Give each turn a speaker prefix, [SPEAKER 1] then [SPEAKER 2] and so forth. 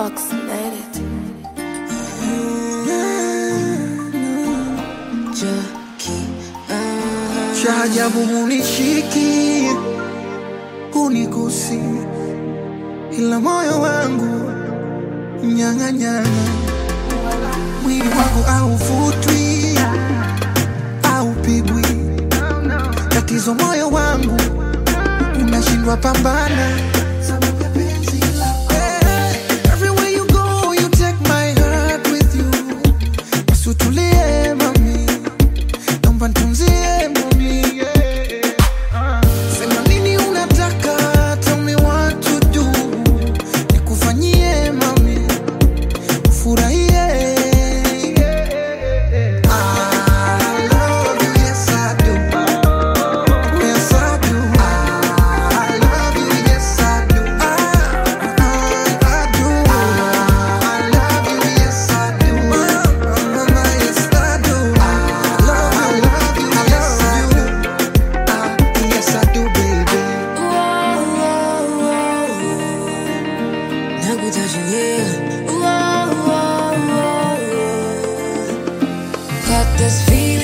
[SPEAKER 1] approximated.
[SPEAKER 2] Cha ajabu hunishiki, hunigusi, ila moyo wangu nyang'anyana. Mwili wangu hauvutwi, haupigwi. Tatizo moyo wangu unashindwa pambana. Everywhere you go, you take my heart with you. Usutulie mami, naomba nitunzie mami. Sema nini unataka, tell me what to do. Nikufanyie mami, ufurahie.
[SPEAKER 1] Got this feeling